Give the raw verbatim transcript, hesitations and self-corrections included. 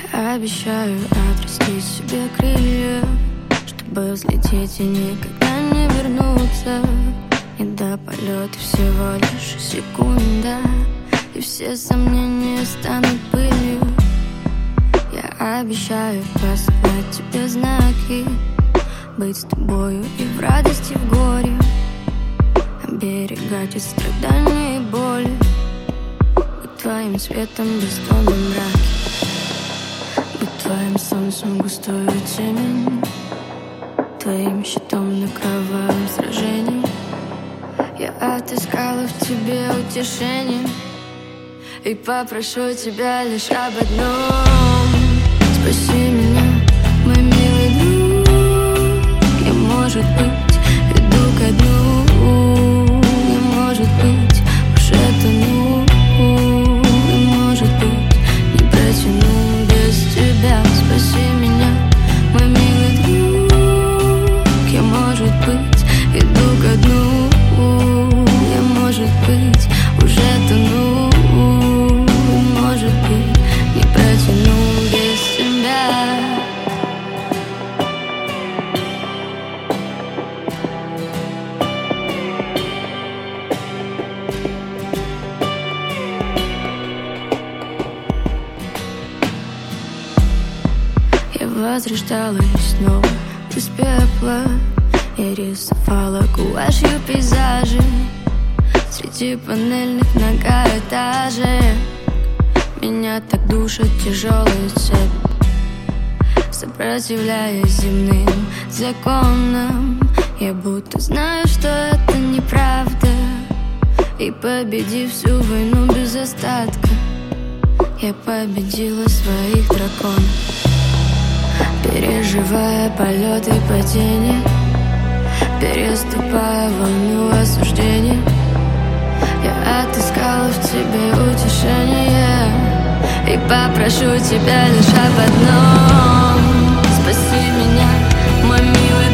Я обещаю отрастить себе крылья, чтобы взлететь и никогда не вернуться. И до полета всего лишь секунда, и все сомнения станут пылью. Я обещаю посылать тебе знаки, быть с тобою и в радости, и в горе, оберегать от страданий и боли, быть твоим светом в бездонном мраке, быть твоим солнцем густою темень, твоим щитом на кровавом сражении. Я отыскала в тебе утешение и попрошу тебя лишь об одном: спаси меня, мой милый друг. Я, может быть, иду ко дну, я, может быть, уже тону, и, может быть, не протяну без тебя. Спаси меня, мой милый друг. Я, может быть, иду ко дну, я, может быть, уже тону, и, может быть, не протяну без тебя. Я возрождалась снова из пепла, я рисовала гуашью пейзажи среди панельных многоэтажек. Меня так душат тяжелые цепи, сопротивляясь земным законам. Я будто знаю, что это неправда, и победив всю войну без остатка, я победила своих драконов. Переживая полеты и падения, переступая волну осуждения, я отыскала в тебе утешение и попрошу тебя лишь об одном: спаси меня, мой милый